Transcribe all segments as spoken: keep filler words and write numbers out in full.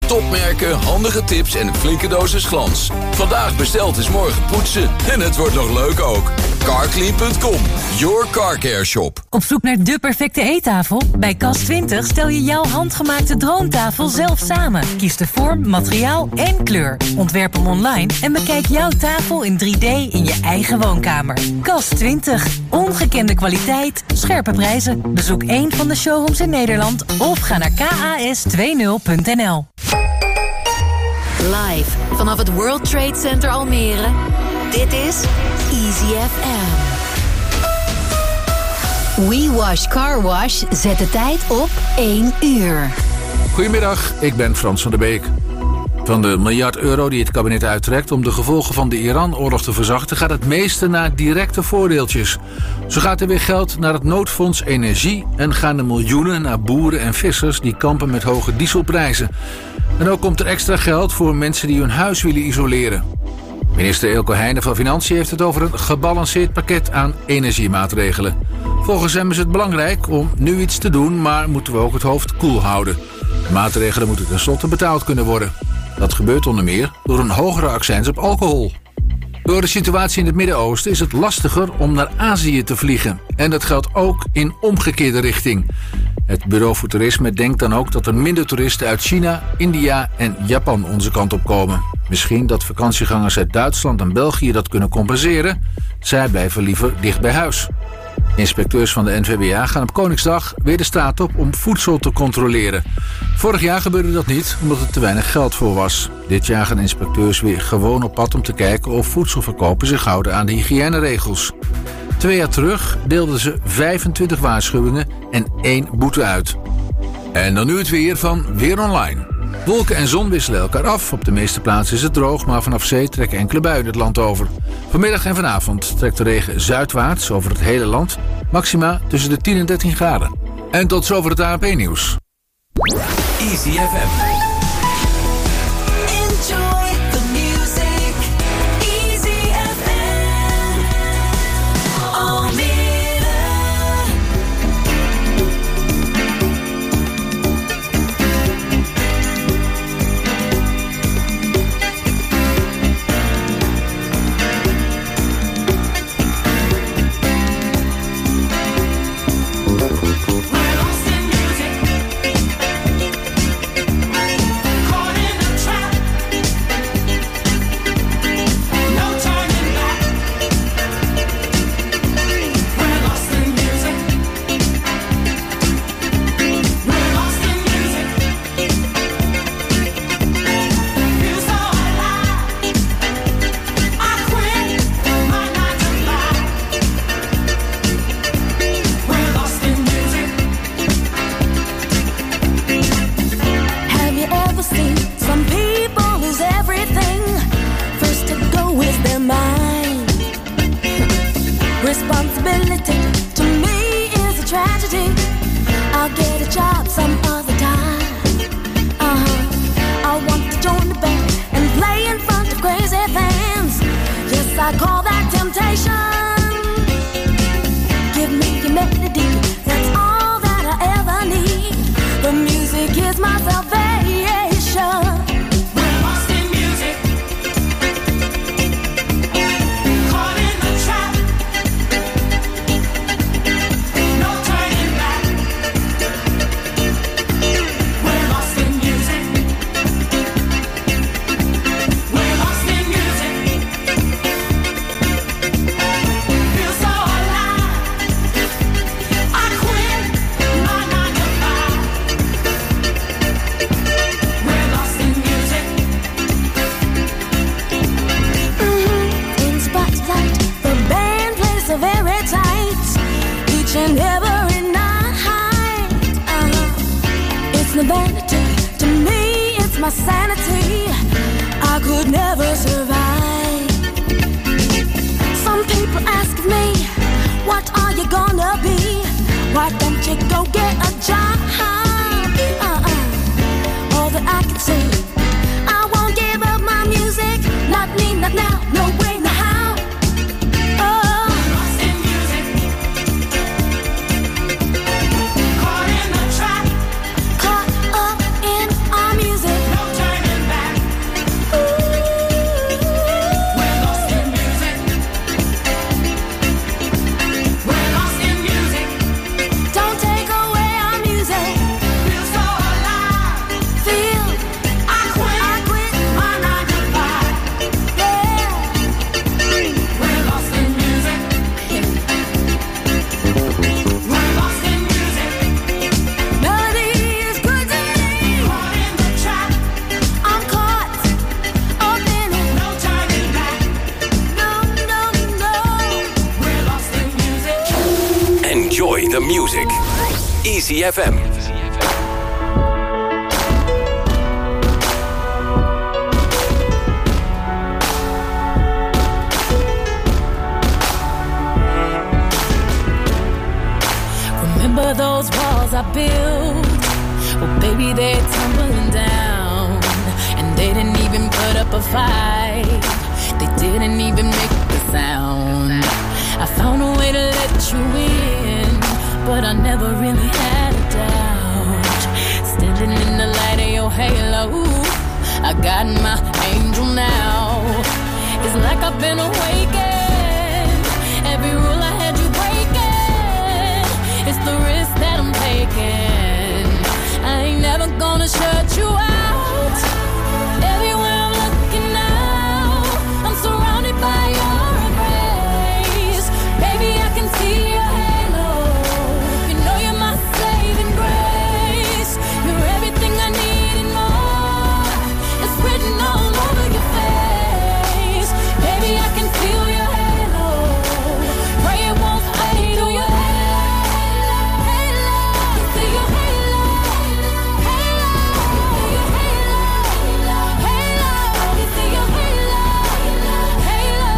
Topmerken, handige tips en een flinke dosis glans. Vandaag besteld is morgen poetsen. En het wordt nog leuk ook. Carclean punt com, your car care shop. Op zoek naar de perfecte eettafel? Bij Cas twintig stel je jouw handgemaakte droomtafel zelf samen. Kies de vorm, materiaal en kleur. Ontwerp hem online en bekijk jouw tafel in drie D in je eigen woonkamer. Cas twintig. Ongekende kwaliteit, scherpe prijzen. Bezoek één van de showrooms in Nederland of ga naar kas twintig punt n l. Live vanaf het World Trade Center Almere. Dit is Easy F M. We Wash Car Wash zet de tijd op één uur. Goedemiddag, ik ben Frans van der Beek. Van de miljard euro die het kabinet uittrekt om de gevolgen van de Iran-oorlog te verzachten, gaat het meeste naar directe voordeeltjes. Zo gaat er weer geld naar het noodfonds energie en gaan de miljoenen naar boeren en vissers die kampen met hoge dieselprijzen. En ook komt er extra geld voor mensen die hun huis willen isoleren. Minister Eelco Heijnen van Financiën heeft het over een gebalanceerd pakket aan energiemaatregelen. Volgens hem is het belangrijk om nu iets te doen, maar moeten we ook het hoofd koel houden. De maatregelen moeten tenslotte betaald kunnen worden. Dat gebeurt onder meer door een hogere accijns op alcohol. Door de situatie in het Midden-Oosten is het lastiger om naar Azië te vliegen. En dat geldt ook in omgekeerde richting. Het Bureau voor Toerisme denkt dan ook dat er minder toeristen uit China, India en Japan onze kant op komen. Misschien dat vakantiegangers uit Duitsland en België dat kunnen compenseren. Zij blijven liever dicht bij huis. Inspecteurs van de N V B A gaan op Koningsdag weer de straat op om voedsel te controleren. Vorig jaar gebeurde dat niet, omdat er te weinig geld voor was. Dit jaar gaan inspecteurs weer gewoon op pad om te kijken of voedselverkopers zich houden aan de hygiëneregels. Twee jaar terug deelden ze vijfentwintig waarschuwingen en één boete uit. En dan nu het weer van Weer Online. Wolken en zon wisselen elkaar af. Op de meeste plaatsen is het droog, maar vanaf zee trekken enkele buien het land over. Vanmiddag en vanavond trekt de regen zuidwaarts over het hele land. Maxima tussen de tien en dertien graden. En tot zover het A N P-nieuws. Easy F M. Enjoy the music. Easy F M. Almere. Responsibility to me is a tragedy. I'll get a job some other time. Uh-huh. I want to join the band and play in front of crazy fans. Yes, I call that temptation. Give me your melody, that's all that I ever need. The music is my salvation. And every night, uh, it's no vanity to me, it's my sanity. I could never survive. Some people ask me, what are you gonna be? Why don't you go get a job? Uh-uh. All that I can say, I won't give up my music. Not me, not now, no way, no how. No music. Easy F M. Remember those walls I built? Well, baby, they're tumbling down. And they didn't even put up a fight. They didn't even make a sound. I found a way to let you in, but I never really had a doubt. Standing in the light of your halo, I got my angel now. It's like I've been awakened. Every rule I had you breaking. It's the risk that I'm taking. I ain't never gonna shut you out. Everywhere I'm looking now, I'm surrounded by your embrace. Baby, I can see your halo. You know you're my saving grace. You're everything I need and more. It's written all over your face. Baby, I can feel your halo. Pray it won't fade. Oh, your halo, halo. See your halo, halo, your halo, halo. You see your halo, halo.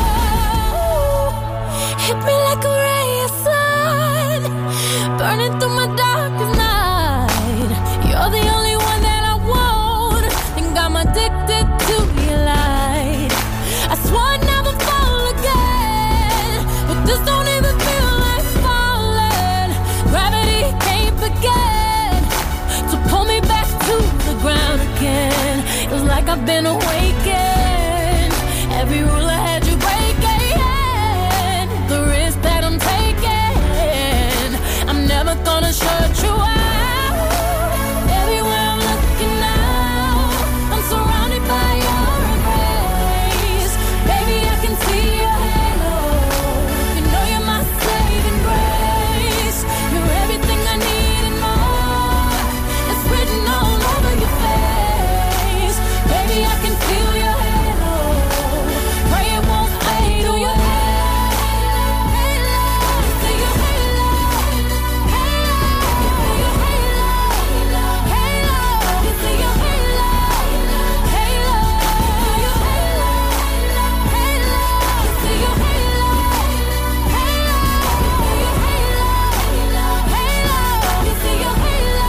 Hit me like a ray of sun, burning through my darkest night. You're the only one that I want, think I'm addicted to your light. I swore I'd never fall again, but this don't even feel like falling. Gravity can't begin to pull me back to the ground again. It was like I've been awakened. Every rule I had you breaking. The risk that I'm taking, I'm never gonna shut you out. Everywhere I'm looking now, I'm surrounded by your embrace. Baby, I can see your halo. You know you're my saving grace. You're everything I need and more. It's written all over your face. Baby, I can feel your halo. Pray it won't fade. Oh, your halo, halo. See your halo, halo. Your halo, halo. You see your halo, halo. Your halo, halo. You see your halo, halo. Your halo, halo. You see your halo,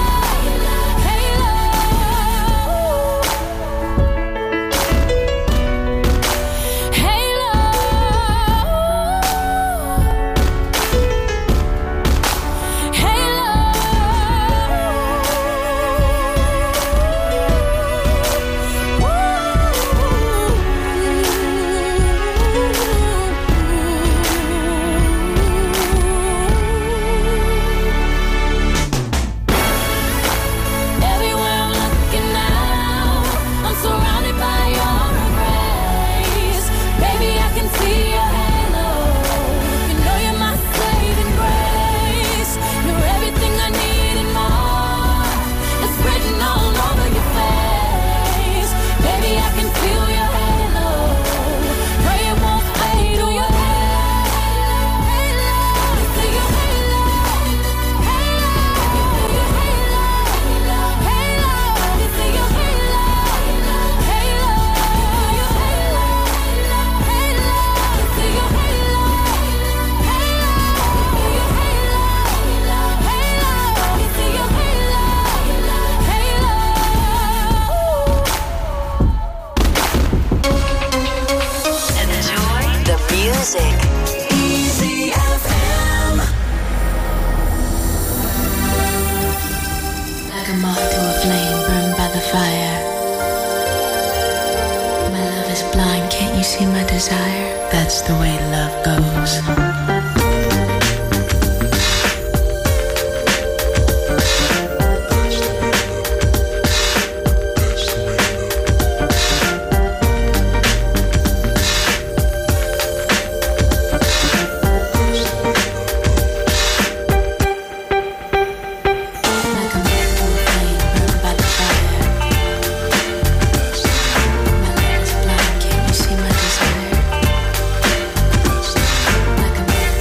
everywhere I'm looking now, I'm surrounded by your embrace. Baby, I can see your halo. You know you're my saving grace. You're everything I need and more. It's written all over your face. Baby, I can feel your halo. Pray it won't fade. Oh, your halo, halo. See your halo, halo. Your halo, halo. You see your halo, halo. Your halo, halo. You see your halo, halo. Your halo, halo. You see your halo, halo. Enjoy the music. Easy F M. Like a moth to a flame burned by the fire. My love is blind, can't you see my desire? That's the way love goes. Like a moth to a flame burned by the fire. My love is blind, can't you see my desire? Like a moth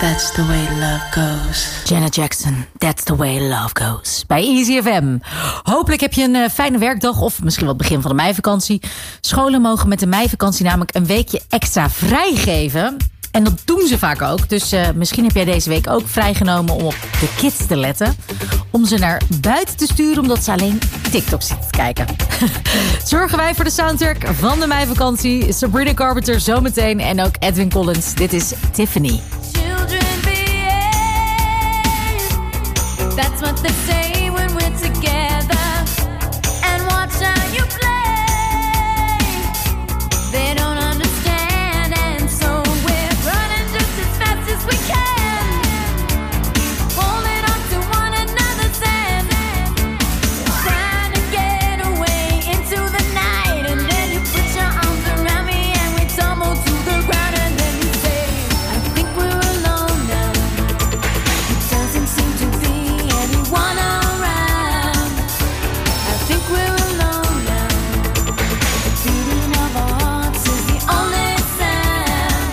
that's the way love goes. Janet Jackson, that's the way love goes. Bij Easy F M. Hopelijk heb je een uh, fijne werkdag of misschien wel het begin van de meivakantie. Scholen mogen met de meivakantie namelijk een weekje extra vrijgeven. En dat doen ze vaak ook. Dus uh, misschien heb jij deze week ook vrijgenomen om op de kids te letten. Om ze naar buiten te sturen omdat ze alleen TikTok zitten te kijken. Zorgen wij voor de soundtrack van de meivakantie. Sabrina Carpenter zometeen en ook Edwin Collins. Dit is Tiffany. Children behave. That's what they say when we're together. And watch how you play. They don't understand, and so we're running just as fast as we can, holding on to one another's hand, trying to get away into the night. And then you put your arms around me and we tumble to the ground. And then you say, I think we're alone now. It doesn't seem to be anyone around. I think we're alone now. The beating of our hearts is the only sound.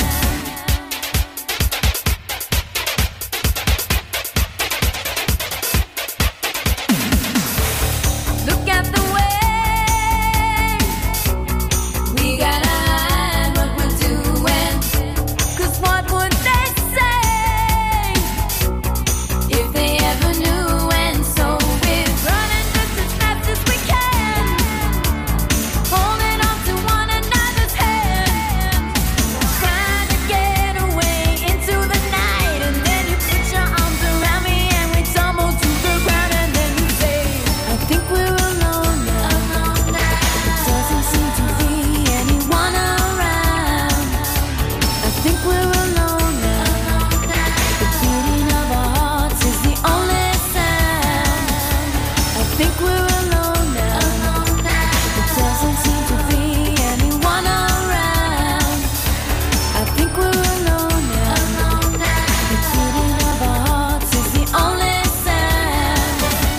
Look at the way we gotta hide what we're doing. 'Cause what would they say if they ever knew? And so we're running just as fast as we can, holding on to one another's hand, trying to get away into the night. And then you put your arms around me and we tumble to the ground. And then you say, I think we're alone now. It doesn't seem to be anyone around. I think we're alone now. The beating of our hearts is the only sound. I think we're alone now. It doesn't seem to be anyone around. I think we're alone now. The beating of our hearts is the only sound.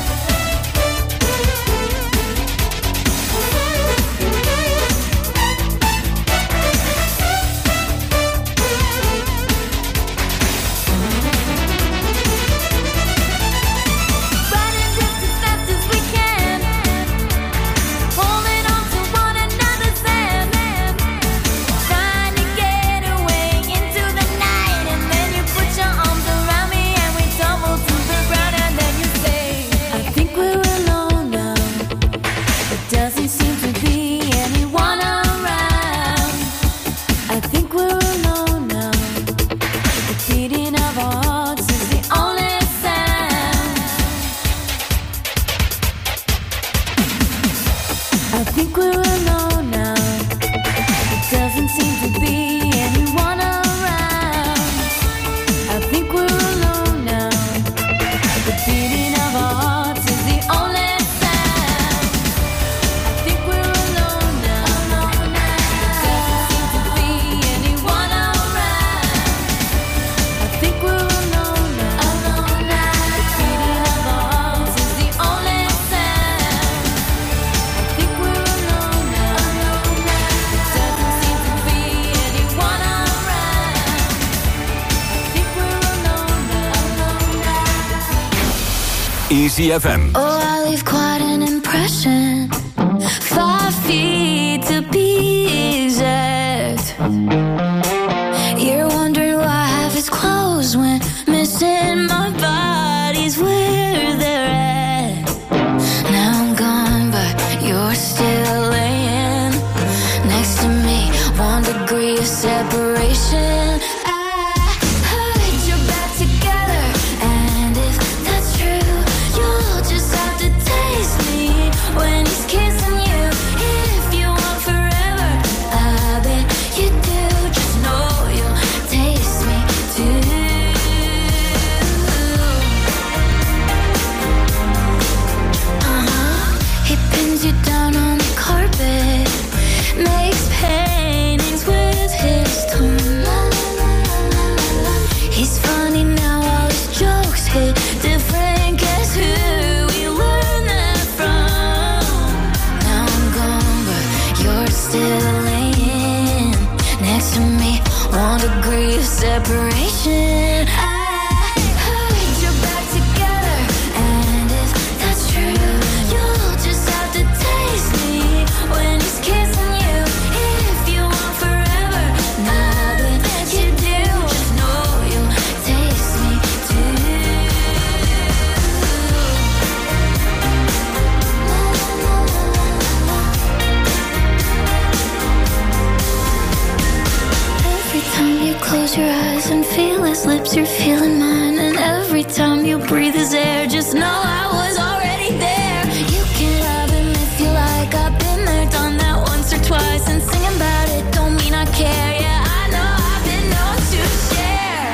Running just as fast as we can, holding on to one another's hand, trying to get away into the night. And then you put your arms around me and we tumble to the ground. And then you say, I think we're alone now. It doesn't seem to be anyone around. I think we're alone now. The beating of our hearts is the only sound. I think we're alone now. It doesn't seem to be anyone around. I think we're alone now. The beating of our hearts is the only sound. I think we're alone now. It doesn't seem to be anyone around. I think we're alone now. The beating of our hearts is the only sound. I think we're alone now. It doesn't seem to be anyone around. I think we're alone now. Easy F M. Oh, I leave quite an impression. Five feet to be exact. You're wondering why half is closed when missing my body's where they're at. Now I'm gone, but you're still laying next to me. One degree of separation. I heard you're back together, and if that's true, you'll just have to taste me when he's kissing you. If you want forever, I bet you do. Just know you'll taste me too. mine, and every time you breathe his air, just know I was already there. You can love him if you like, I've been there, done that once or twice, and singing about it don't mean I care. Yeah, I know I've been known to share.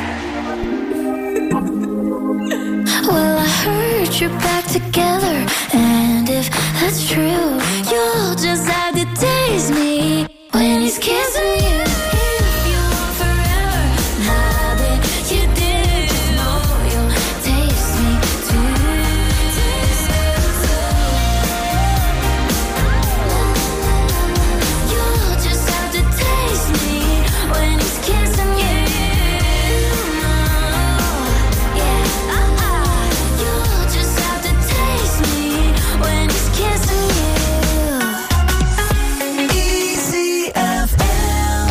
Well, I heard you're back together, and if that's true, you'll just have to taste me when he's kissing you. If you want forever, now that you do, you'll taste me too. You'll just have to taste me when he's kissing you. Yeah, uh-uh. You'll just have to taste me when he's kissing you. Easy F M.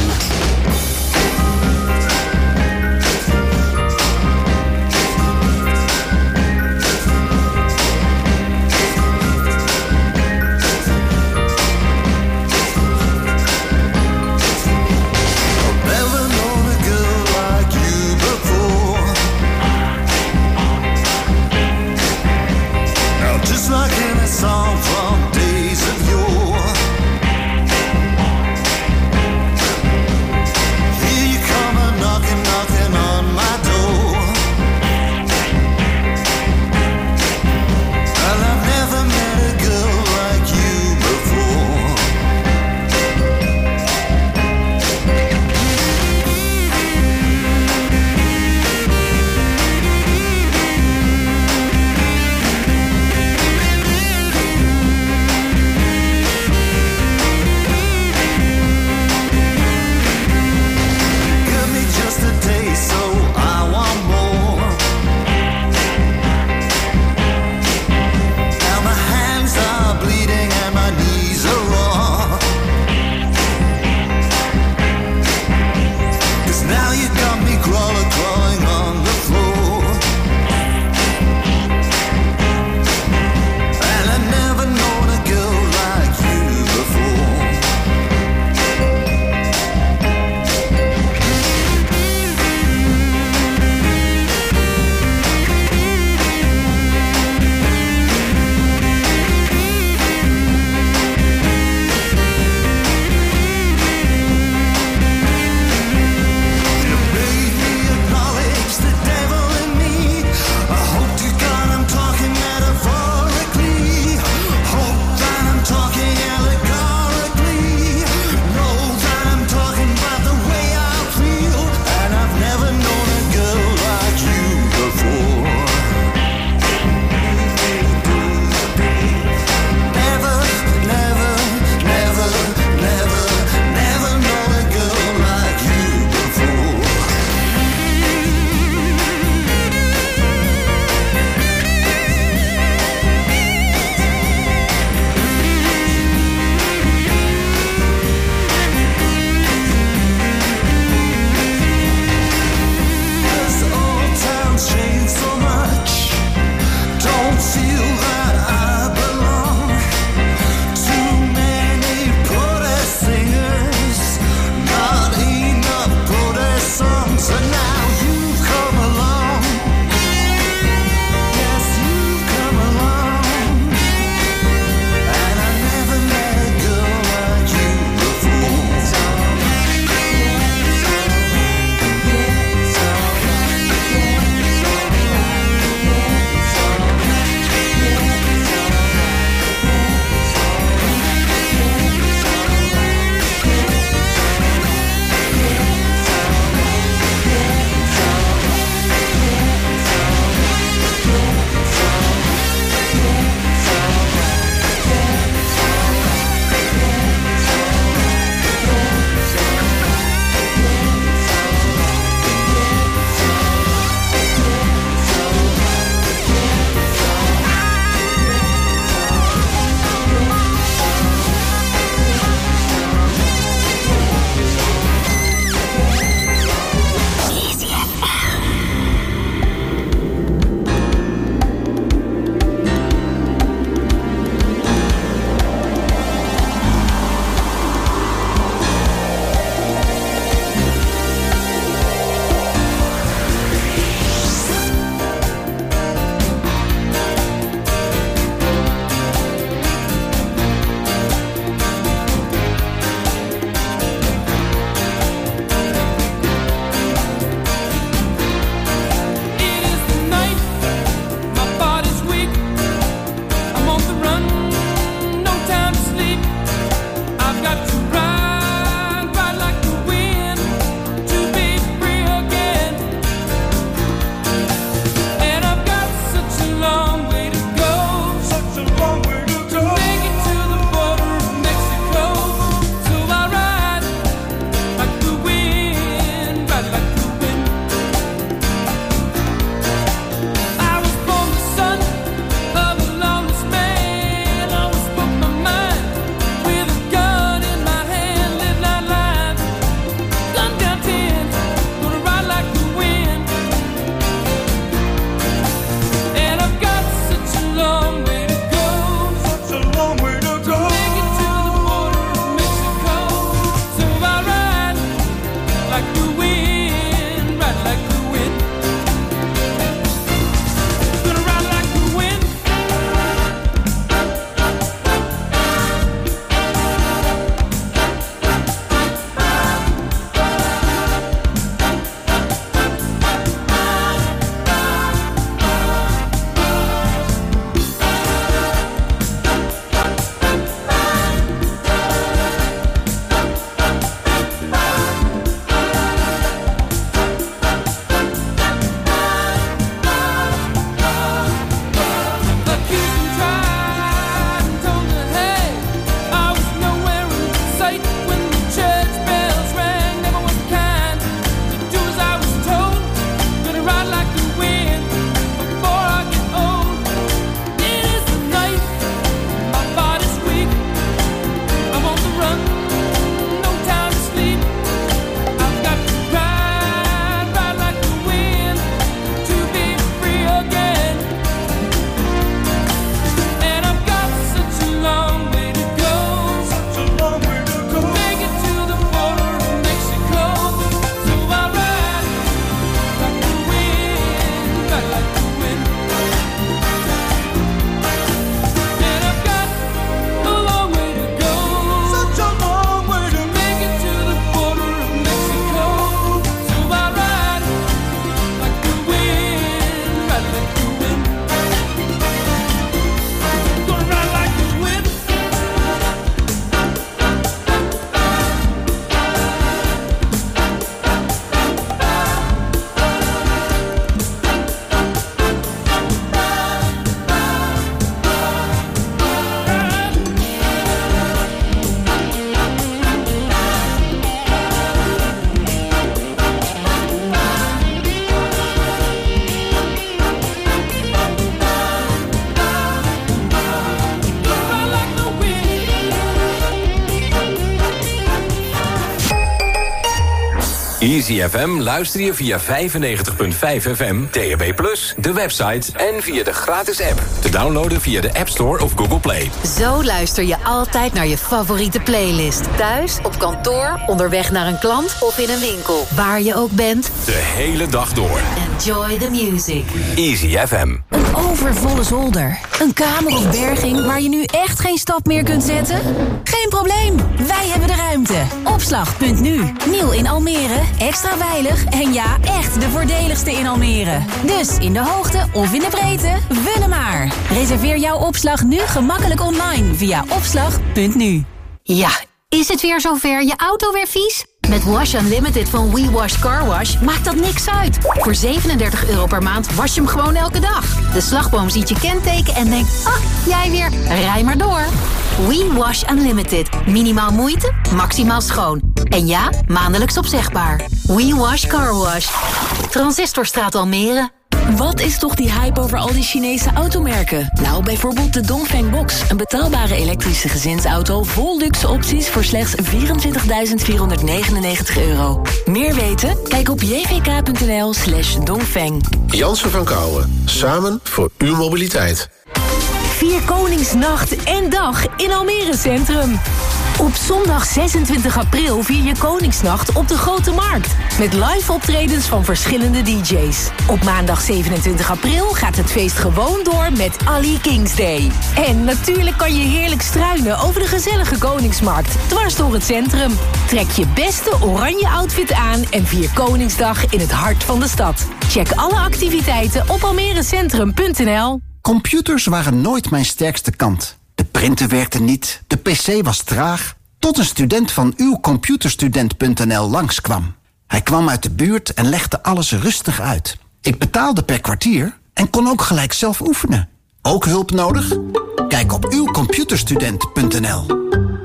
Easy F M luister je via vijfennegentig komma vijf F M, D A B plus, de website en via de gratis app. Te downloaden via de App Store of Google Play. Zo luister je altijd naar je favoriete playlist. Thuis, op kantoor, onderweg naar een klant of in een winkel. Waar je ook bent. De hele dag door. Enjoy the music. Easy F M. Een overvolle zolder. Een kamer of berging waar je nu echt geen stap meer kunt zetten? Geen probleem, wij hebben de ruimte. Opslag punt nu. Nieuw in Almere, extra veilig en ja, echt de voordeligste in Almere. Dus in de hoogte of in de breedte, wunne maar. Reserveer jouw opslag nu gemakkelijk online via opslag punt nu. Ja, is het weer zover? Je auto weer vies? Met Wash Unlimited van We Wash Car Wash maakt dat niks uit. Voor zevenendertig euro per maand was je hem gewoon elke dag. De slagboom ziet je kenteken en denkt, ah, jij weer, rij maar door. We Wash Unlimited. Minimaal moeite, maximaal schoon. En ja, maandelijks opzegbaar. We Wash Car Wash. Transistorstraat Almere. Wat is toch die hype over al die Chinese automerken? Nou, bijvoorbeeld de Dongfeng Box. Een betaalbare elektrische gezinsauto vol luxe opties voor slechts vierentwintigduizend vierhonderdnegenennegentig euro. Meer weten? Kijk op jvk.nl slash Dongfeng. Jansen van Kouwen. Samen voor uw mobiliteit. Vier Koningsnacht en dag in Almere Centrum. Op zondag zesentwintig april vier je Koningsnacht op de Grote Markt. Met live optredens van verschillende D J's. Op maandag zevenentwintig april gaat het feest gewoon door met Ali Kings Day. En natuurlijk kan je heerlijk struinen over de gezellige Koningsmarkt. Dwars door het centrum. Trek je beste oranje outfit aan en vier Koningsdag in het hart van de stad. Check alle activiteiten op almerecentrum punt n l. Computers waren nooit mijn sterkste kant. De printer werkte niet, de pc was traag. Tot een student van uw computerstudent punt n l langskwam. Hij kwam uit de buurt en legde alles rustig uit. Ik betaalde per kwartier en kon ook gelijk zelf oefenen. Ook hulp nodig? Kijk op uw computerstudent punt n l.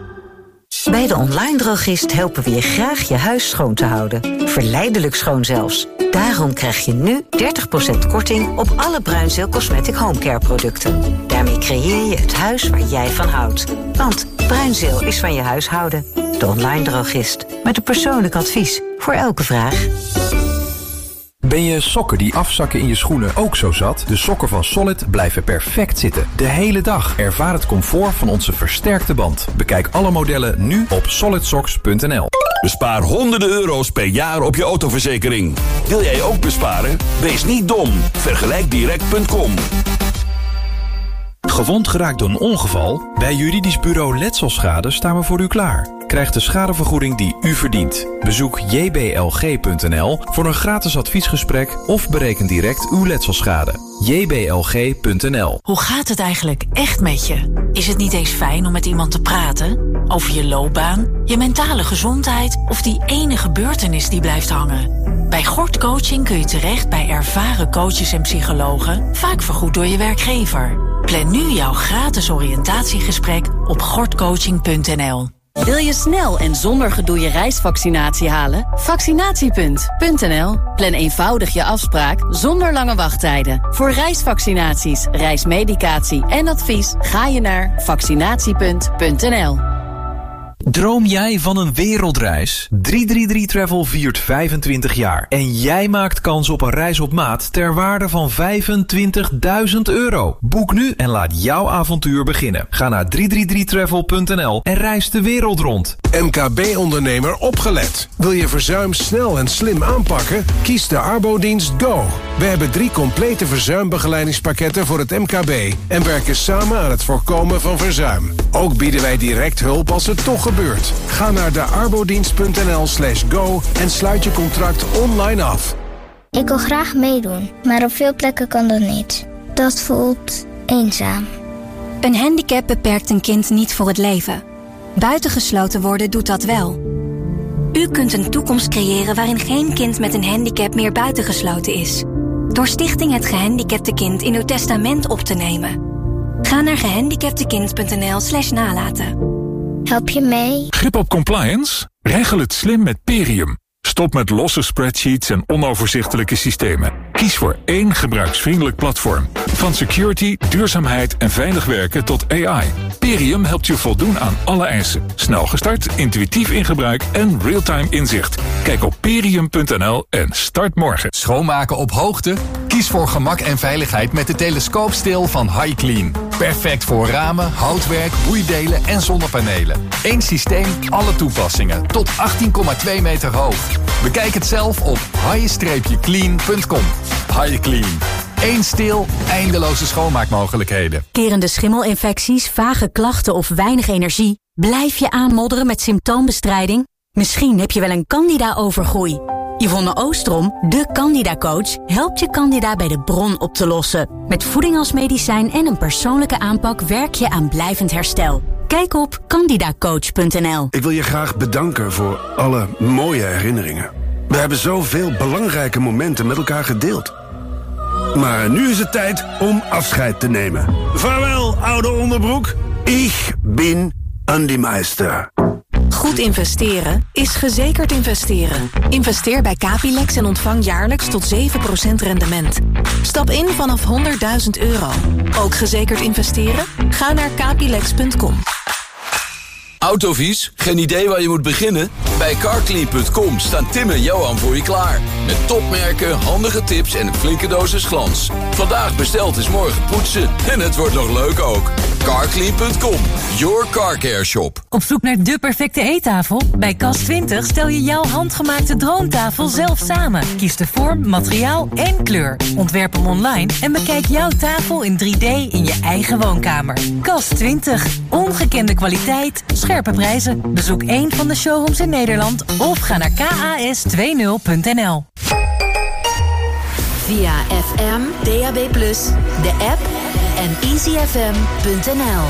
Bij de Online Drogist helpen we je graag je huis schoon te houden. Verleidelijk schoon zelfs. Daarom krijg je nu dertig procent korting op alle Bruinzeel Cosmetic Homecare producten. Daarmee creëer je het huis waar jij van houdt. Want Bruinzeel is van je huishouden. De Online Drogist. Met een persoonlijk advies voor elke vraag. Ben je sokken die afzakken in je schoenen ook zo zat? De sokken van Solid blijven perfect zitten. De hele dag. Ervaar het comfort van onze versterkte band. Bekijk alle modellen nu op solid socks punt n l. Bespaar honderden euro's per jaar op je autoverzekering. Wil jij ook besparen? Wees niet dom. vergelijk direct punt com. Gewond geraakt door een ongeval? Bij Juridisch Bureau Letselschade staan we voor u klaar. Krijg de schadevergoeding die u verdient. Bezoek j b l g punt n l voor een gratis adviesgesprek of bereken direct uw letselschade. j b l g punt n l. Hoe gaat het eigenlijk echt met je? Is het niet eens fijn om met iemand te praten? Over je loopbaan, je mentale gezondheid of die ene gebeurtenis die blijft hangen? Bij Gort Coaching kun je terecht bij ervaren coaches en psychologen, vaak vergoed door je werkgever. Plan nu jouw gratis oriëntatiegesprek op gortcoaching punt n l. Wil je snel en zonder gedoe je reisvaccinatie halen? Vaccinatiepunt punt n l. Plan eenvoudig je afspraak zonder lange wachttijden. Voor reisvaccinaties, reismedicatie en advies ga je naar vaccinatiepunt punt n l. Droom jij van een wereldreis? drie drie drie Travel viert vijfentwintig jaar. En jij maakt kans op een reis op maat ter waarde van vijfentwintigduizend euro. Boek nu en laat jouw avontuur beginnen. Ga naar drie drie drie travel punt n l en reis de wereld rond. M K B-ondernemer opgelet. Wil je verzuim snel en slim aanpakken? Kies de Arbodienst Go. We hebben drie complete verzuimbegeleidingspakketten voor het M K B en werken samen aan het voorkomen van verzuim. Ook bieden wij direct hulp als het toch gebeurt. Ga naar de arbodienst punt n l slash go en sluit je contract online af. Ik wil graag meedoen, maar op veel plekken kan dat niet. Dat voelt eenzaam. Een handicap beperkt een kind niet voor het leven. Buitengesloten worden doet dat wel. U kunt een toekomst creëren waarin geen kind met een handicap meer buitengesloten is. Door Stichting Het Gehandicapte Kind in uw testament op te nemen. Ga naar gehandicaptekind punt n l slash nalaten. Help je mee? Grip op compliance? Regel het slim met Perium. Stop met losse spreadsheets en onoverzichtelijke systemen. Kies voor één gebruiksvriendelijk platform. Van security, duurzaamheid en veilig werken tot A I. Perium helpt je voldoen aan alle eisen. Snel gestart, intuïtief in gebruik en real-time inzicht. Kijk op perium punt n l en start morgen. Schoonmaken op hoogte? Kies voor gemak en veiligheid met de telescoopsteel van HiClean. Perfect voor ramen, houtwerk, boeidelen en zonnepanelen. Eén systeem, alle toepassingen. Tot achttien komma twee meter hoog. Bekijk het zelf op high clean punt com. HiClean. Eén steel, eindeloze schoonmaakmogelijkheden. Kerende schimmelinfecties, vage klachten of weinig energie? Blijf je aanmodderen met symptoombestrijding? Misschien heb je wel een candida-overgroei. Yvonne Oostrom, de Candida-coach, helpt je candida bij de bron op te lossen. Met voeding als medicijn en een persoonlijke aanpak werk je aan blijvend herstel. Kijk op candida coach punt n l. Ik wil je graag bedanken voor alle mooie herinneringen. We hebben zoveel belangrijke momenten met elkaar gedeeld. Maar nu is het tijd om afscheid te nemen. Vaarwel, oude onderbroek. Ik ben Andy Meister. Goed investeren is gezekerd investeren. Investeer bij Capilex en ontvang jaarlijks tot zeven procent rendement. Stap in vanaf honderdduizend euro. Ook gezekerd investeren? Ga naar capilex punt com. Autovies? Geen idee waar je moet beginnen? Bij carclean punt com staan Tim en Johan voor je klaar. Met topmerken, handige tips en een flinke dosis glans. Vandaag besteld is morgen poetsen. En het wordt nog leuk ook. carclean punt com, your car care shop. Op zoek naar de perfecte eettafel? Bij Kast twintig stel je jouw handgemaakte droomtafel zelf samen. Kies de vorm, materiaal en kleur. Ontwerp hem online en bekijk jouw tafel in drie D in je eigen woonkamer. Kast twintig. Ongekende kwaliteit, scherpe prijzen. Bezoek één van de showrooms in Nederland of ga naar k a s twintig punt n l. Via F M, D A B plus, de app en easy f m punt n l.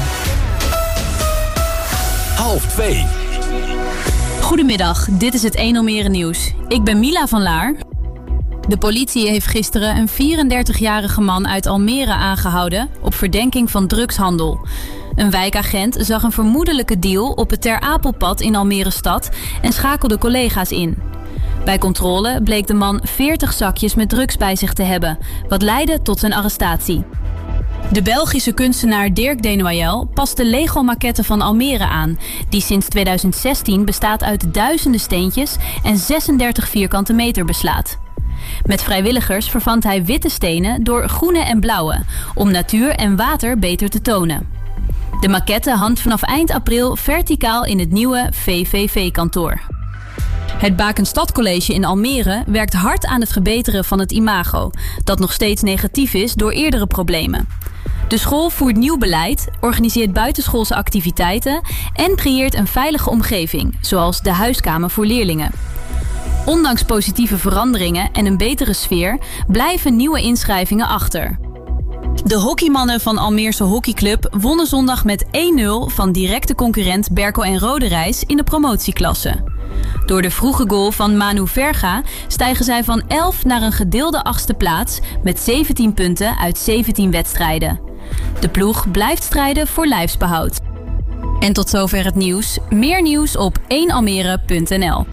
Half twee. Goedemiddag, dit is het één Almere nieuws. Ik ben Mila van Laar. De politie heeft gisteren een vierendertigjarige man uit Almere aangehouden op verdenking van drugshandel. Een wijkagent zag een vermoedelijke deal op het Ter Apelpad in Almere stad en schakelde collega's in. Bij controle bleek de man veertig zakjes met drugs bij zich te hebben, wat leidde tot zijn arrestatie. De Belgische kunstenaar Dirk Desnoyers past de Lego-maquette van Almere aan, die sinds tweeduizend zestien bestaat uit duizenden steentjes en zesendertig vierkante meter beslaat. Met vrijwilligers vervangt hij witte stenen door groene en blauwe, om natuur en water beter te tonen. De maquette hangt vanaf eind april verticaal in het nieuwe V V V-kantoor. Het Bakenstad College in Almere werkt hard aan het verbeteren van het imago, dat nog steeds negatief is door eerdere problemen. De school voert nieuw beleid, organiseert buitenschoolse activiteiten en creëert een veilige omgeving, zoals de huiskamer voor leerlingen. Ondanks positieve veranderingen en een betere sfeer blijven nieuwe inschrijvingen achter. De hockeymannen van Almeerse hockeyclub wonnen zondag met één nul van directe concurrent Berkel en Roderijs in de promotieklasse. Door de vroege goal van Manu Verga stijgen zij van elf naar een gedeelde achtste plaats met zeventien punten uit zeventien wedstrijden. De ploeg blijft strijden voor lijfsbehoud. En tot zover het nieuws. Meer nieuws op één almere punt n l.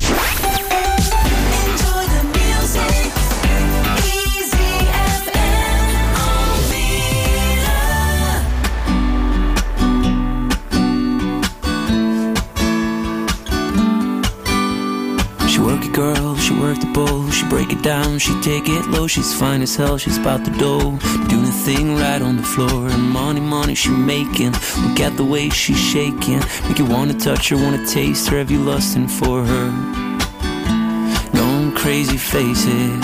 Work it, girl, she work the bowl, she break it down, she take it low, she's fine as hell, she's about the dough, doing a thing right on the floor, and money, money she making, look at the way she's shaking, make you wanna touch her, wanna taste her, have you lusting for her, going crazy, face it.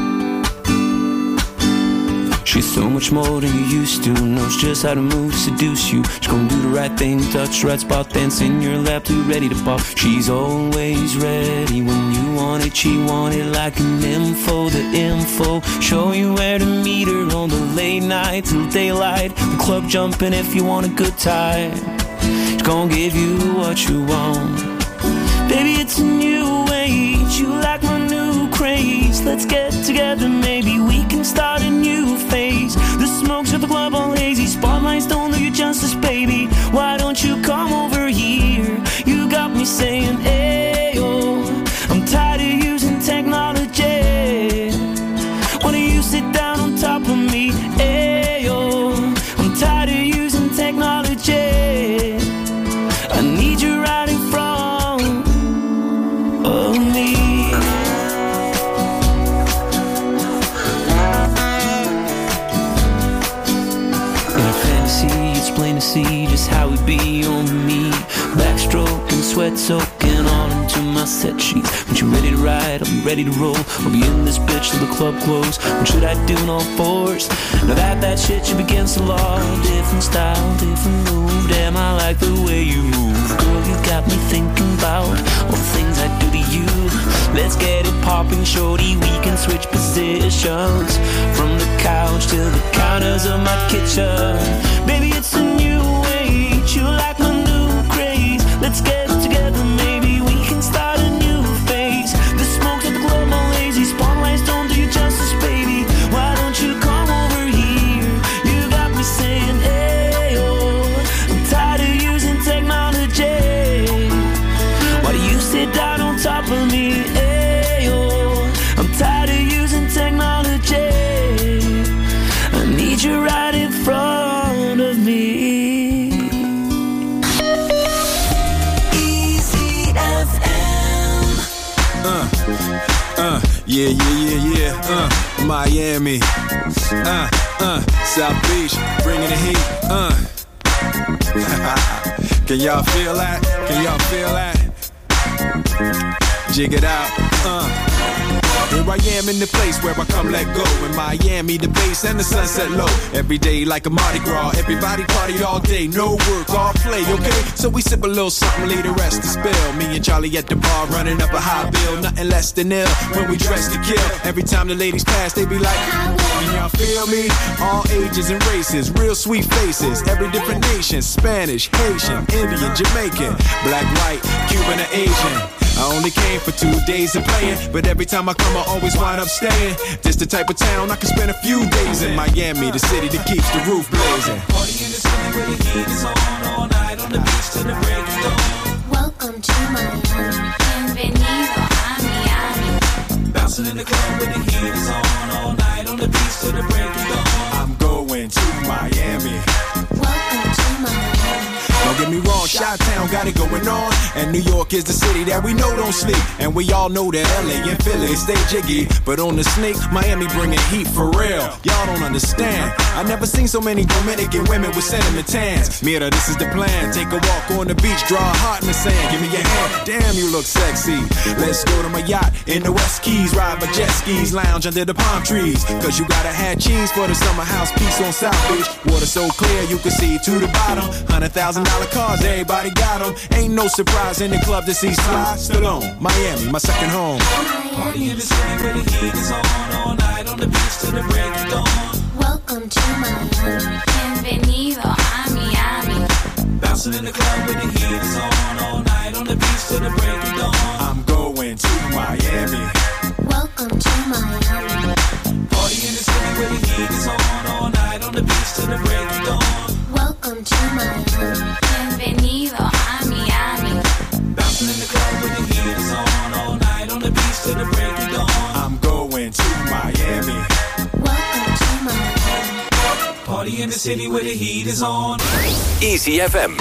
She's so much more than you used to, knows just how to move to seduce you. She's gonna do the right thing, touch the right spot, dance in your lap, too ready to pop. She's always ready when you want it, she want it like an info, the info. Show you where to meet her on the late night till daylight. The club jumping if you want a good time. She's gonna give you what you want. Baby, it's a new age, you like my new craze. Let's get together, maybe we can start a new phase. The smokes at the club all hazy, spotlights don't do you justice, baby. Why don't you come over here? You got me saying, hey, oh, I'm tired of using technology. Why don't you sit down on top of me? Hey, oh, I'm tired of using technology. to see just how we be on me. Backstroke and sweat soaking all into my set sheets. When you're ready to ride, I'll be ready to roll. I'll be in this bitch till the club close. What should I do on all fours? Now that that shit should begin to law. Different style, different move. Damn, I like the way you move. Girl, you got me thinking about all the things I do to you. Let's get it popping, shorty. We can switch positions from the couch to the counters of my kitchen. Baby, it's a new age. You like my new craze. Let's get it together, maybe we can start a new phase. The smoke's at the club, all lazy. Spotlights don't do you justice, baby. Why don't you come over here? You got me saying, hey, oh, I'm tired of using technology. Why do you sit down on top of me? Hey, oh, I'm tired of using technology. I need you right in front of me. Uh, uh, yeah, yeah, yeah, yeah, uh, Miami, uh, uh, South Beach, bringing the heat, uh, can y'all feel that, can y'all feel that, jig it out, uh. Here I am in the place where I come let go. In Miami, the bass and the sunset low. Every day like a Mardi Gras. Everybody party all day, no work, all play, okay? So we sip a little something, leave the rest to spill. Me and Charlie at the bar running up a high bill. Nothing less than ill when we dress to kill. Every time the ladies pass, they be like, can y'all feel me? All ages and races, real sweet faces. Every different nation, Spanish, Haitian, Indian, Jamaican, black, white, Cuban, or Asian. I only came for two days of playing, but every time I come I always wind up staying. This the type of town I can spend a few days in. Miami, the city that keeps the roof blazing. Party in the city where the heat is on, all night on the beach till the break of dawn. Welcome to Miami. Bienvenido a Miami. Bouncing in the club where the heat is on, all night on the beach till the break of dawn. I'm going to Miami. Welcome to Miami. Don't get me wrong, Chi-Town got it going on. And New York is the city that we know don't sleep. And we all know that L A and Philly stay jiggy. But on the sneak, Miami bringing heat for real. Y'all don't understand. I never seen so many Dominican women with sentiment tans. Mira, this is the plan. Take a walk on the beach, draw a heart in the sand. Give me your hand. Damn, you look sexy. Let's go to my yacht in the West Keys. Ride my jet skis, lounge under the palm trees. Cause you gotta have cheese for the summer house piece on South Beach. Water so clear you can see to the bottom. Hundred thousand dollar cars, everybody got them. Ain't no surprise in the club to see Sly Stallone. Miami, my second home. Party in the city where the heat is on, all night on the beach till the break of dawn. Welcome to Miami. Bienvenido a Miami. Bouncing in the club where the heat is on, all night on the beach till the break of dawn. I'm going to Miami. Welcome to Miami. Party in the city where the heat is on, all night on the beach till the break of dawn. Welcome to Miami. Bienvenido a Miami. Bouncing in the club where the heat is on, all night on the beach till the break of dawn. I'm going to Miami. Welcome to Miami. Party in the city where the heat is on. Easy F M.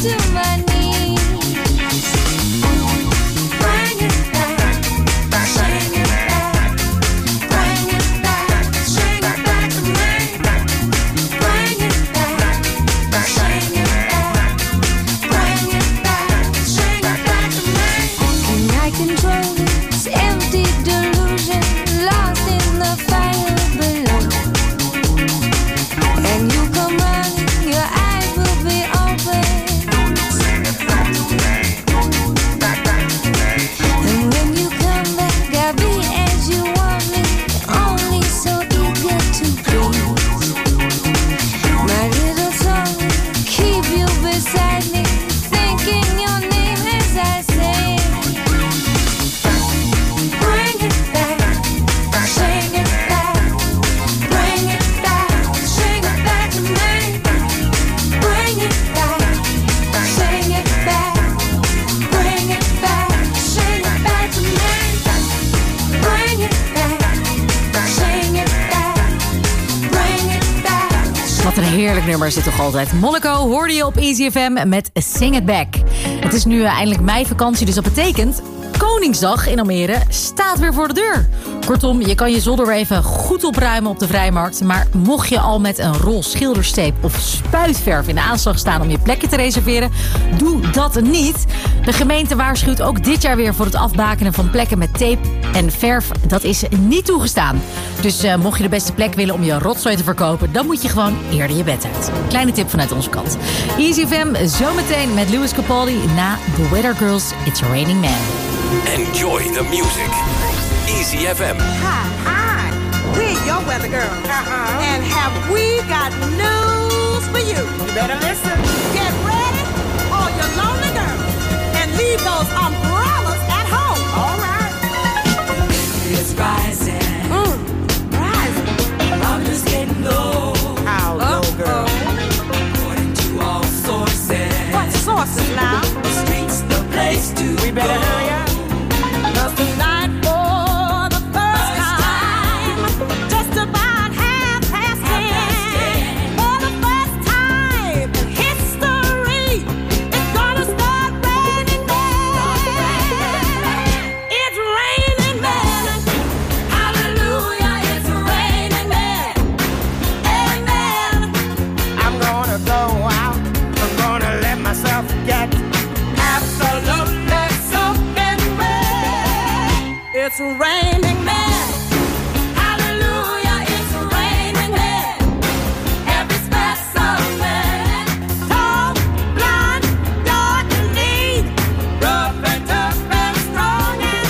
Heerlijk nummer zit toch altijd. Monaco hoorde je op Easy F M met Sing It Back. Het is nu uh, eindelijk meivakantie, dus dat betekent... Koningsdag in Almere staat weer voor de deur. Kortom, je kan je zolder weer even goed opruimen op de vrijmarkt. Maar mocht je al met een rol schildersteep of spuitverf in de aanslag staan om je plekje te reserveren, doe dat niet. De gemeente waarschuwt ook dit jaar weer voor het afbakenen van plekken met tape en verf. Dat is niet toegestaan. Dus uh, mocht je de beste plek willen om je rotzooi te verkopen, dan moet je gewoon eerder je bed uit. Kleine tip vanuit onze kant. Easy F M, zometeen met Lewis Capaldi na The Weather Girls, It's Raining Men. Enjoy the music. Easy F M. Hi, hi. We're your weather girls. Uh-huh. And have we got news for you? You better listen. Get ready, all your lonely girls, and leave those umbrellas at home. All right. It's rising. Mm, rising. I'm just getting low. How low, girl? According to all sources. What sources now? The streets, the place to We better go. hurry up. Cause tonight for the first time, just about half past ten, for the first time in history, it's gonna start raining men. It's raining men. Hallelujah, it's raining men. Amen. I'm gonna go out. I'm gonna let myself get absolutely soaking wet. It's raining men. Hallelujah, it's raining men. Every specimen, tall, blonde, dark and lean, rough and tough and strong and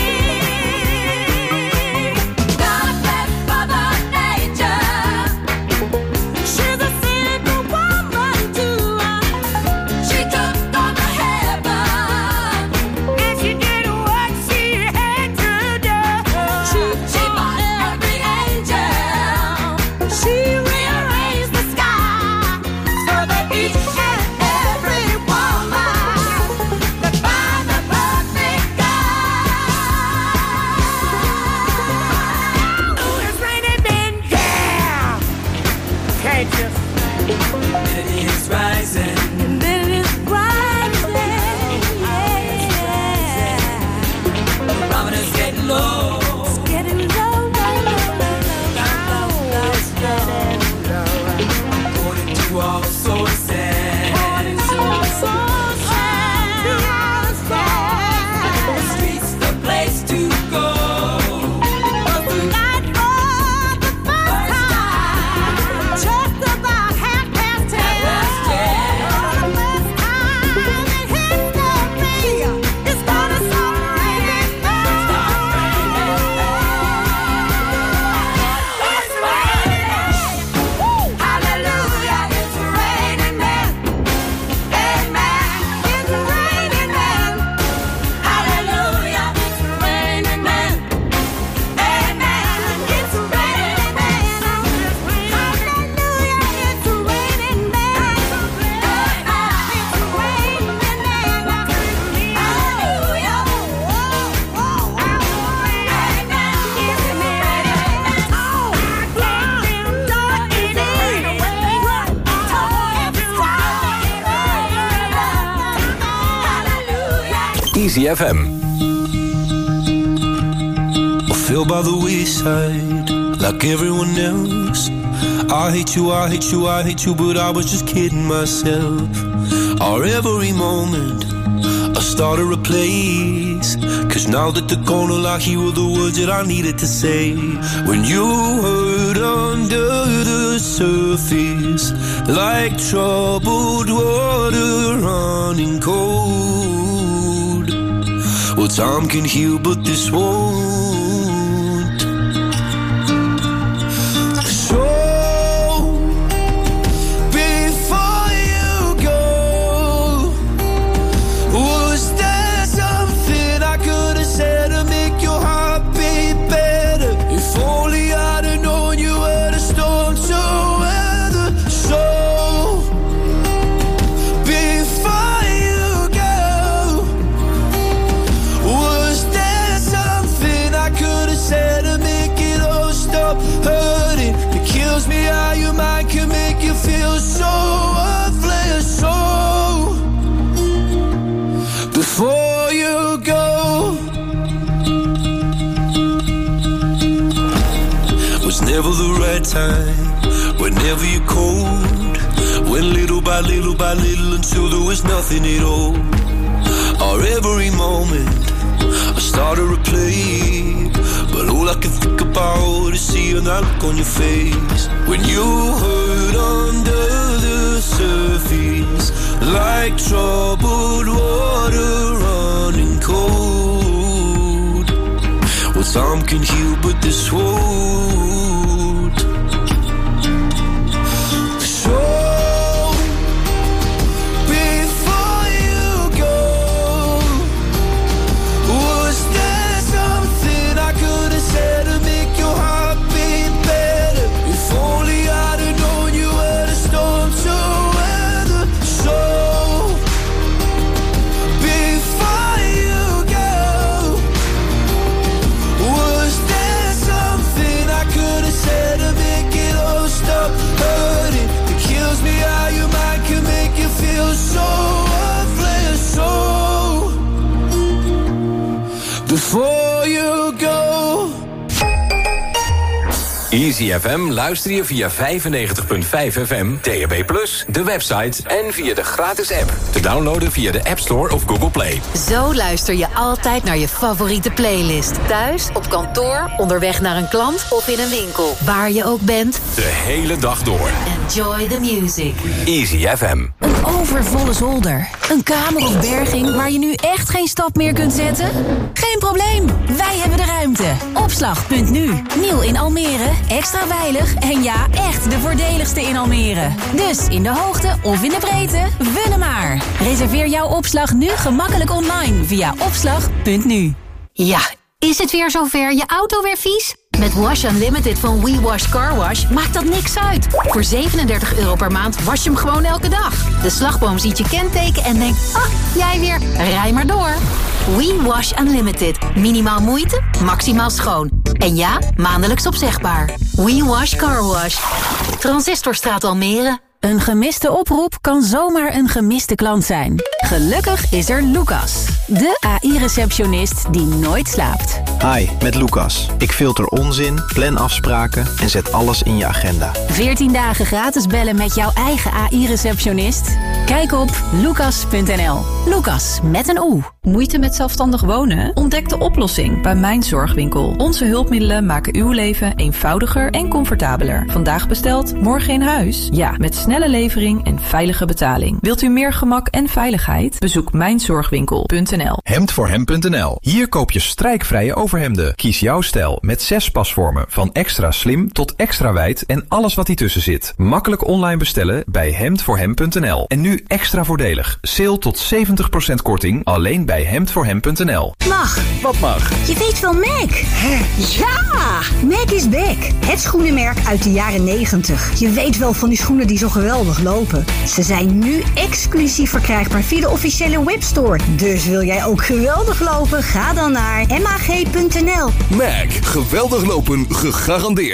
mean. God bless Mother Nature. She's a single woman too. She took on the heaven, and she did what she had to do. Easy F M. I fell by the wayside, like everyone else. I hate you, I hate you, I hate you, but I was just kidding myself. Our every moment, I started a place. Cause now that they're gone, all I hear were the words that I needed to say. When you hurt under the surface, like troubled water running cold. Well, time can heal, but this won't. Before you go, was never the right time, whenever you're cold. Went little by little by little until there was nothing at all. Or every moment I started to play, but all I can think about is seeing that look on your face. When you hurt under the surface, like troubled water running cold. Well, time can heal, but this won't. So before you go, was there something I could have said to make your heart beat better? If only I'd have known you were the storm to weather. So before you go, was there something I could have said to make it all stop hurting? It kills me how your mind can make you feel so worthless. So before you go. Easy F M luister je via vijfennegentig komma vijf F M, D A B plus, de website en via de gratis app. Te downloaden via de App Store of Google Play. Zo luister je altijd naar je favoriete playlist. Thuis, op kantoor, onderweg naar een klant of in een winkel. Waar je ook bent. De hele dag door. Enjoy the music. Easy F M. Een overvolle zolder. Een kamer of berging waar je nu echt geen stap meer kunt zetten? Geen probleem, wij hebben de ruimte. Opslag punt nu. Nieuw in Almere, extra veilig en ja, echt de voordeligste in Almere. Dus in de hoogte of in de breedte, wille maar. Reserveer jouw opslag nu gemakkelijk online via opslag punt nu. Ja, is het weer zover? Je auto weer vies? Met Wash Unlimited van We Wash Car Wash maakt dat niks uit. Voor zevenendertig euro per maand was je hem gewoon elke dag. De slagboom ziet je kenteken en denkt, ah, jij weer, rij maar door. We Wash Unlimited. Minimaal moeite, maximaal schoon. En ja, maandelijks opzegbaar. We Wash Car Wash. Transistorstraat Almere. Een gemiste oproep kan zomaar een gemiste klant zijn. Gelukkig is er Lucas, de A I-receptionist die nooit slaapt. Hi, met Lucas. Ik filter onzin, plan afspraken en zet alles in je agenda. veertien dagen gratis bellen met jouw eigen A I-receptionist? Kijk op lucas punt n l. Lucas met een O. Moeite met zelfstandig wonen? Ontdek de oplossing bij Mijn Zorgwinkel. Onze hulpmiddelen maken uw leven eenvoudiger en comfortabeler. Vandaag besteld, morgen in huis? Ja, met snelle levering en veilige betaling. Wilt u meer gemak en veiligheid? Bezoek mijn zorgwinkel punt n l. hemd voor hem punt n l. Hier koop je strijkvrije overhemden. Kies jouw stijl met zes pasvormen. Van extra slim tot extra wijd en alles wat ertussen zit. Makkelijk online bestellen bij hemd voor hem punt n l. En nu extra voordelig. Sale tot zeventig procent korting alleen bij hemd voor hem punt n l. Mag. Wat mag? Je weet wel Mac. Hè? Ja! Mac is back. Het schoenenmerk uit de jaren negentig. Je weet wel van die schoenen die zo geweldig lopen. Ze zijn nu exclusief verkrijgbaar via de officiële webstore. Dus wil jij ook geweldig lopen? Ga dan naar m a g punt n l. Mac. Geweldig lopen gegarandeerd.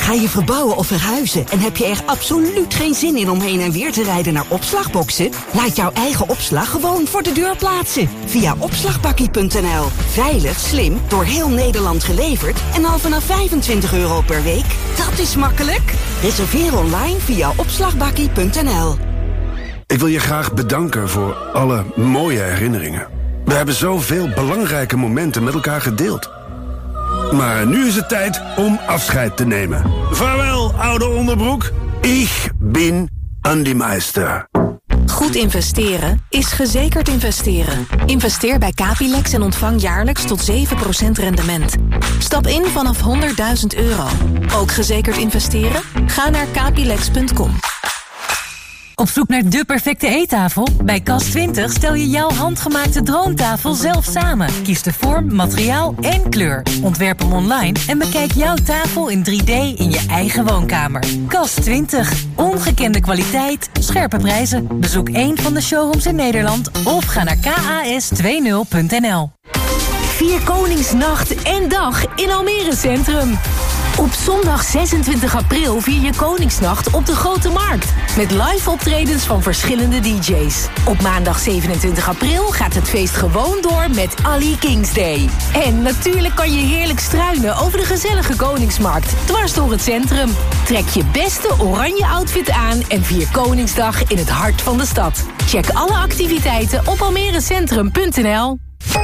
Ga je verbouwen of verhuizen en heb je er absoluut geen zin in om heen en weer te rijden naar opslagboxen? Laat jouw eigen opslag gewoon voor de deur plaatsen. Via opslagbakkie punt n l. Veilig, slim, door heel Nederland geleverd en al vanaf vijfentwintig euro per week. Dat is makkelijk. Reserveer online via opslagbakkie punt n l. Ik wil je graag bedanken voor alle mooie herinneringen. We hebben zoveel belangrijke momenten met elkaar gedeeld. Maar nu is het tijd om afscheid te nemen. Vaarwel, oude onderbroek. Ik ben Andy Meister. Goed investeren is gezekerd investeren. Investeer bij Capilex en ontvang jaarlijks tot zeven procent rendement. Stap in vanaf honderdduizend euro. Ook gezekerd investeren? Ga naar capilex punt com. Op zoek naar de perfecte eettafel? Bij Kas twintig stel je jouw handgemaakte droomtafel zelf samen. Kies de vorm, materiaal en kleur. Ontwerp hem online en bekijk jouw tafel in drie D in je eigen woonkamer. Kas twintig. Ongekende kwaliteit, scherpe prijzen. Bezoek één van de showrooms in Nederland of ga naar kas twintig punt n l. Vier Koningsnacht en dag in Almere Centrum. Op zondag zesentwintig april vier je Koningsnacht op de Grote Markt. Met live optredens van verschillende D J's. Op maandag zevenentwintig april gaat het feest gewoon door met Ali Kings Day. En natuurlijk kan je heerlijk struinen over de gezellige Koningsmarkt. Dwars door het centrum. Trek je beste oranje outfit aan en vier Koningsdag in het hart van de stad. Check alle activiteiten op almerecentrum punt n l.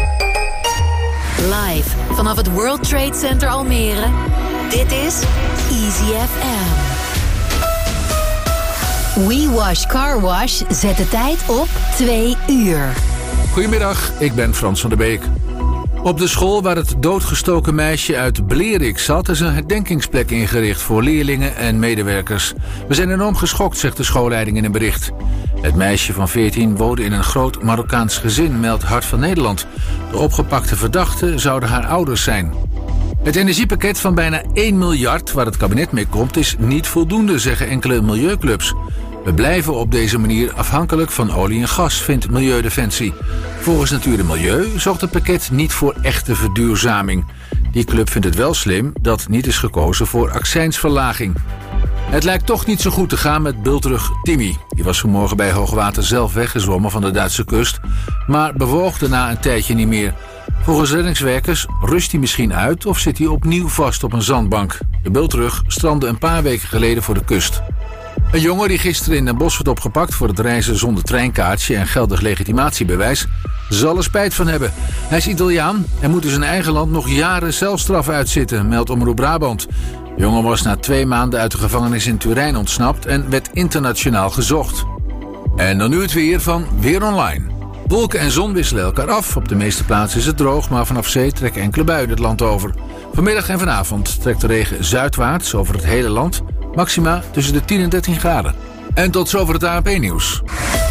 Live vanaf het World Trade Center Almere. Dit is Easy F M. We Wash Car Wash zet de tijd op twee uur. Goedemiddag, ik ben Frans van der Beek. Op de school waar het doodgestoken meisje uit Blerik zat is een herdenkingsplek ingericht voor leerlingen en medewerkers. We zijn enorm geschokt, zegt de schoolleiding in een bericht. Het meisje van veertien woonde in een groot Marokkaans gezin, meldt Hart van Nederland. De opgepakte verdachten zouden haar ouders zijn. Het energiepakket van bijna één miljard waar het kabinet mee komt is niet voldoende, zeggen enkele milieuclubs. We blijven op deze manier afhankelijk van olie en gas, vindt Milieudefensie. Volgens Natuur en Milieu zorgt het pakket niet voor echte verduurzaming. Die club vindt het wel slim dat niet is gekozen voor accijnsverlaging. Het lijkt toch niet zo goed te gaan met bultrug Timmy. Die was vanmorgen bij hoogwater zelf weggezwommen van de Duitse kust, maar bewoog daarna een tijdje niet meer. Volgens reddingswerkers rust hij misschien uit of zit hij opnieuw vast op een zandbank. De bultrug strandde een paar weken geleden voor de kust. Een jongen die gisteren in Den Bosch werd opgepakt voor het reizen zonder treinkaartje en geldig legitimatiebewijs zal er spijt van hebben. Hij is Italiaan en moet in zijn eigen land nog jaren celstraf uitzitten, meldt Omroep Brabant. De jongen was na twee maanden uit de gevangenis in Turijn ontsnapt en werd internationaal gezocht. En dan nu het weer van Weer Online. Wolken en zon wisselen elkaar af. Op de meeste plaatsen is het droog, maar vanaf zee trekken enkele buien het land over. Vanmiddag en vanavond trekt de regen zuidwaarts over het hele land. Maxima tussen de tien en dertien graden. En tot zover het A N P-nieuws.